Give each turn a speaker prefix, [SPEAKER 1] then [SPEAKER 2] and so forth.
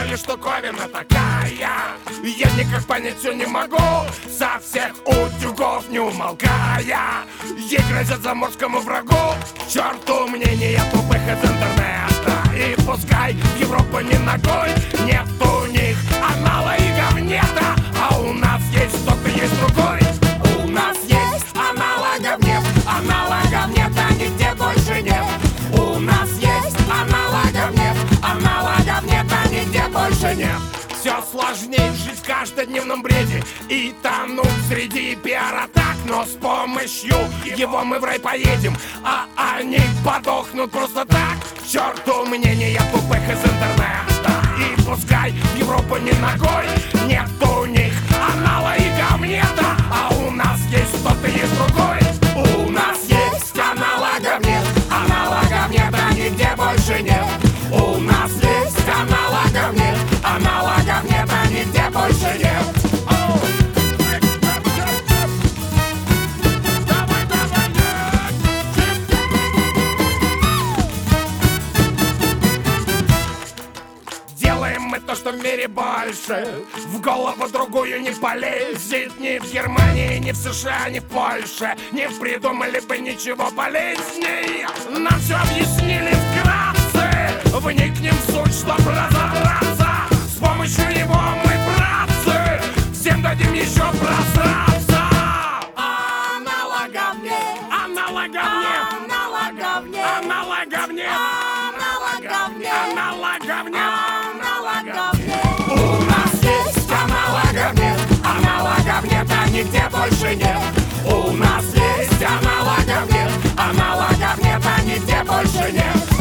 [SPEAKER 1] или штуковина такая? Я никак понять все не могу, со всех утюгов не умолкая. Ей грозят заморскому врагу, к черту мнения тупых из интернета. И пускай в Европу не ногой, нет у них анала и говнета, а у нас есть кто-то, есть другой. У нас есть аналогов нет, аналогов нет, а нигде больше нет. У нас есть аналогов нет, аналогов нет, а нигде больше нет. Все сложнее жить в каждодневном бреде и тонуть среди пиар-атак. Но с помощью его мы в рай поедем, а они подохнут просто так. К черту мнения тупых из интернета. И пускай в Европу не ногой, нет у них анала и говнета, а у нас есть кто-то, есть другой. У нас есть аналогов нет, аналогов нет, а нигде больше нет. У нас есть аналогов нет, аналогов нет, а нигде больше нет. Делаем мы то, что в мире больше, в голову другую не полезет. Ни в Германии, ни в США, ни в Польше не придумали бы ничего полезнее. Нам все объяснили вкратце, вникнем в суть, чтоб разобраться. С помощью него мы, братцы, всем дадим еще просраться. Аналогов нет, аналогов нет, аналогов нет, аналогов нет, аналогов нет, аналогов нет, аналогов нет. У нас есть аналогов нет, аналогов нет, а нигде больше нет. У нас есть аналогов нет, аналогов нет, а нигде больше нет.